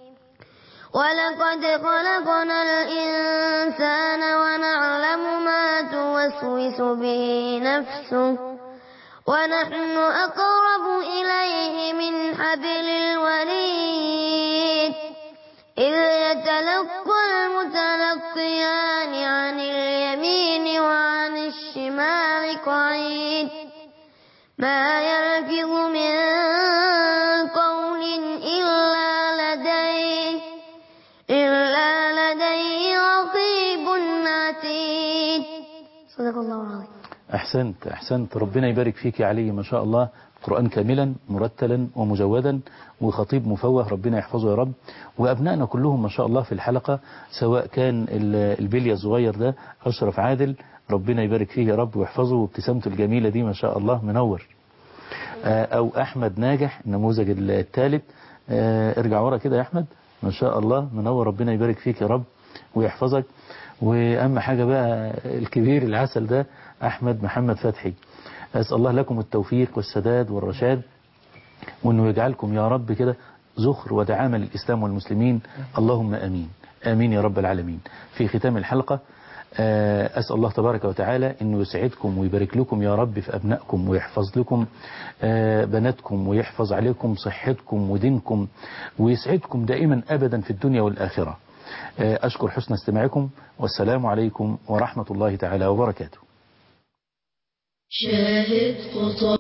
[SPEAKER 3] ولقد خلقنا الإنسان ونعلم ما توسوس به نفسه ونحن أقرب إليه من حبل الوريد إذ يتلقى المتلقيان عن اليمين وعن الشمال قعيد ما يلفظ من قول إلا لديه إلا لديه رقيب عتيد. صدق الله العظيم.
[SPEAKER 2] أحسنت أحسنت ربنا يبارك فيك يا علي ما شاء الله. قرآن كاملا مرتلا ومجودا وخطيب مفوه، ربنا يحفظه يا رب. وأبنائنا كلهم ما شاء الله في الحلقة، سواء كان البلية الصغير ده أشرف عادل، ربنا يبارك فيه يا رب ويحفظه وابتسامته الجميلة دي ما شاء الله منور، أو أحمد ناجح النموذج الثالث، ارجع ورا كده يا أحمد ما شاء الله منور، ربنا يبارك فيك يا رب ويحفظك. وأهم حاجة بقى الكبير العسل ده أحمد محمد فتحي، أسأل الله لكم التوفيق والسداد والرشاد، وأنه يجعلكم يا رب كده زخر ودعامة للإسلام والمسلمين، اللهم آمين آمين يا رب العالمين. في ختام الحلقة أسأل الله تبارك وتعالى أنه يسعدكم ويبارك لكم يا رب في أبنائكم ويحفظ لكم بناتكم ويحفظ عليكم صحتكم ودينكم ويسعدكم دائما أبدا في الدنيا والآخرة. أشكر حسن استماعكم والسلام عليكم ورحمة الله تعالى وبركاته.
[SPEAKER 1] شاهد خطى